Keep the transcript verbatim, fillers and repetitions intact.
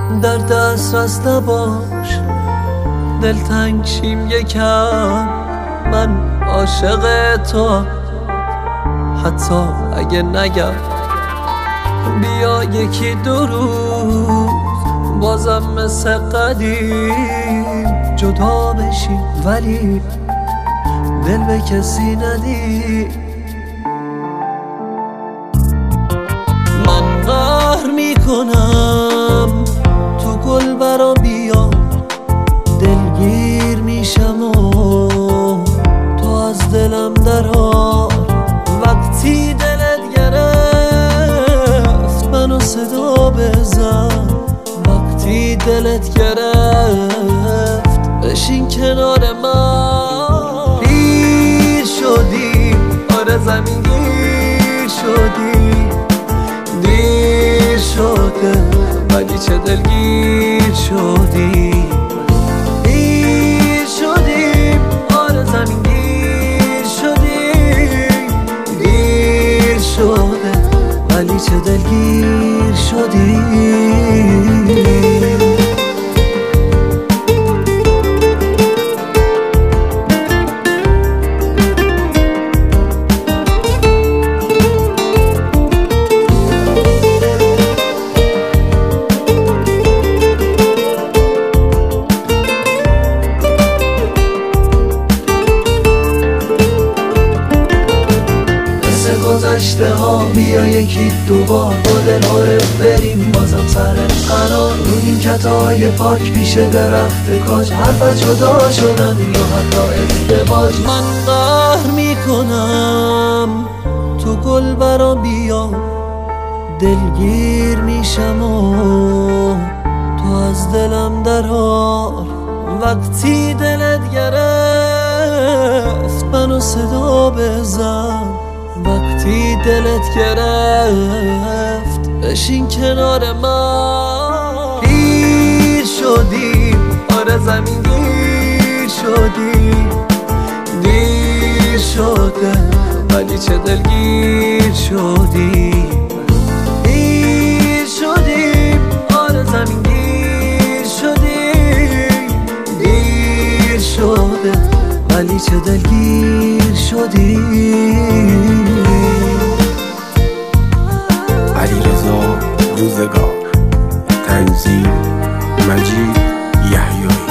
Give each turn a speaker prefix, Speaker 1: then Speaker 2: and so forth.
Speaker 1: در دسترس نباش، دلتنگ شیم یکم، من عاشق تو، حتی اگه نگم بیا یکی دو روز بازم مثل قدیم جدا بشیم، ولی دل به کسی ندی. من قهر میکنم تو گل برا بیا، دلگیر میشم و تو از دلم درار. وقتی دلت گرفت منو صدا بزن، وقتی دلت گرفت بشین کنار من. پیر شدی، آره زمین گیر شدی، دیر شده ولی چه دلگیر شدی. دیر شدیم، آره زمین گیر شدی، دیر شده ولی چه دلگیر شدی. گذشته ها بیا یکی دوبار با دل عارف بریم بازم سر قرار. رو این کتای پاک پیش درخت کاج حرف از جدا شدن یا حتی ازدواج. من قهر میکنم تو گل برا بیا، دلگیر میشم و تو از دلم درار. وقتی دلت گرفت منو صدا بزن، وقتی دلت گرفت بشین کنار من. پیر شدی، آره زمین گیر شدی، دیر شده ولی چه دلگیر شدی. دیر شدیم، آره زمین گیر شدی، دیر شده ولی چه دلگیر شدی.
Speaker 2: علیرضا روزگار، تنظیم مجید یحیایی.